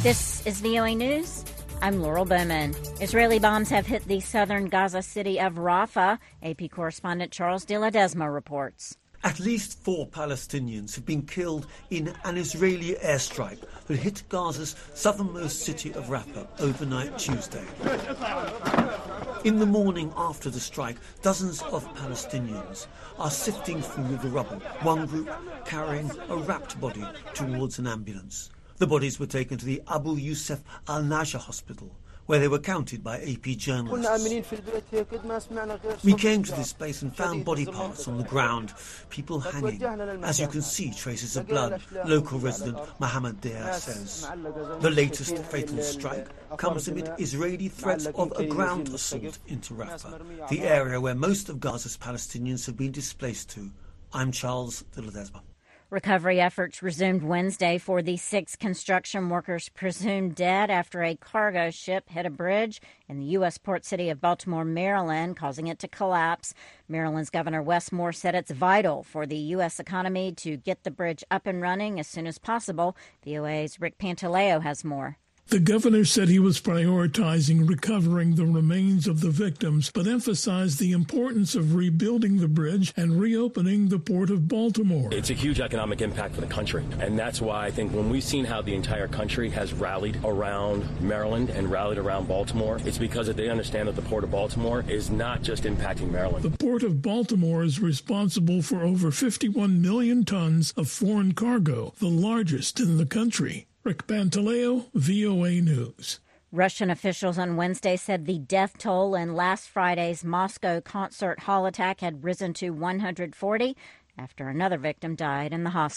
This is VOA News. I'm Laurel Bowman. Israeli bombs have hit the southern Gaza city of Rafah. AP correspondent Charles de Ledesma reports. At least 4 Palestinians have been killed in an Israeli airstrike that hit Gaza's southernmost city of Rafah overnight Tuesday. In the morning after the strike, dozens of Palestinians are sifting through the rubble, one group carrying a wrapped body towards an ambulance. The bodies were taken to the Abu Yusuf al-Najah hospital, where they were counted by AP journalists. We came to this place and found body parts on the ground, people hanging. As you can see, traces of blood, local resident Mohammed Deir says. The latest fatal strike comes amid Israeli threats of a ground assault into Rafah, the area where most of Gaza's Palestinians have been displaced to. I'm Charles de Ledesma. Recovery efforts resumed Wednesday for the 6 construction workers presumed dead after a cargo ship hit a bridge in the U.S. port city of Baltimore, Maryland, causing it to collapse. Maryland's Governor Wes Moore said it's vital for the U.S. economy to get the bridge up and running as soon as possible. VOA's Rick Pantaleo has more. The governor said he was prioritizing recovering the remains of the victims, but emphasized the importance of rebuilding the bridge and reopening the Port of Baltimore. It's a huge economic impact for the country, and that's why I think when we've seen how the entire country has rallied around Maryland and rallied around Baltimore, it's because they understand that the Port of Baltimore is not just impacting Maryland. The Port of Baltimore is responsible for over 51 million tons of foreign cargo, the largest in the country. Rick Pantaleo, VOA News. Russian officials on Wednesday said the death toll in last Friday's Moscow concert hall attack had risen to 140 after another victim died in the hospital.